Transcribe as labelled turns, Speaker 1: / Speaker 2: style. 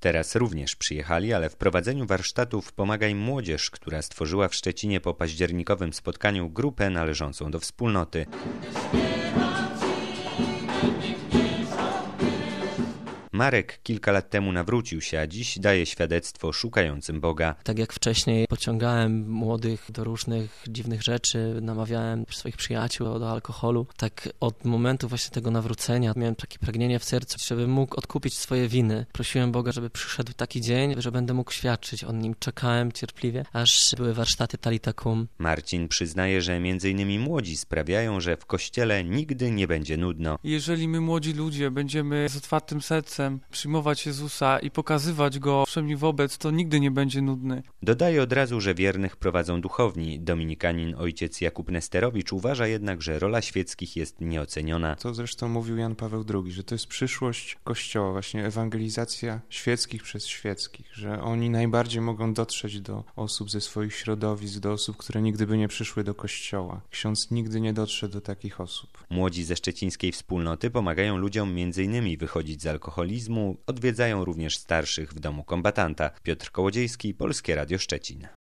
Speaker 1: Teraz również przyjechali, ale w prowadzeniu warsztatów pomaga im młodzież, która stworzyła w Szczecinie po październikowym spotkaniu grupę należącą do wspólnoty. Marek kilka lat temu nawrócił się, a dziś daje świadectwo szukającym Boga.
Speaker 2: Tak jak wcześniej pociągałem młodych do różnych dziwnych rzeczy, namawiałem swoich przyjaciół do alkoholu, tak od momentu właśnie tego nawrócenia miałem takie pragnienie w sercu, żeby mógł odkupić swoje winy. Prosiłem Boga, żeby przyszedł taki dzień, że będę mógł świadczyć o nim. Czekałem cierpliwie, aż były warsztaty Talita Kum.
Speaker 1: Marcin przyznaje, że m.in. młodzi sprawiają, że w kościele nigdy nie będzie nudno.
Speaker 3: Jeżeli my młodzi ludzie będziemy z otwartym sercem przyjmować Jezusa i pokazywać Go wszędzie wobec, to nigdy nie będzie nudny.
Speaker 1: Dodaje od razu, że wiernych prowadzą duchowni. Dominikanin ojciec Jakub Nesterowicz uważa jednak, że rola świeckich jest nieoceniona.
Speaker 4: To zresztą mówił Jan Paweł II, że to jest przyszłość Kościoła, właśnie ewangelizacja świeckich przez świeckich, że oni najbardziej mogą dotrzeć do osób ze swoich środowisk, do osób, które nigdy by nie przyszły do Kościoła. Ksiądz nigdy nie dotrze do takich osób.
Speaker 1: Młodzi ze szczecińskiej wspólnoty pomagają ludziom m.in. wychodzić z alkoholizmu, odwiedzają również starszych w domu kombatanta. Piotr Kołodziejski, Polskie Radio Szczecin.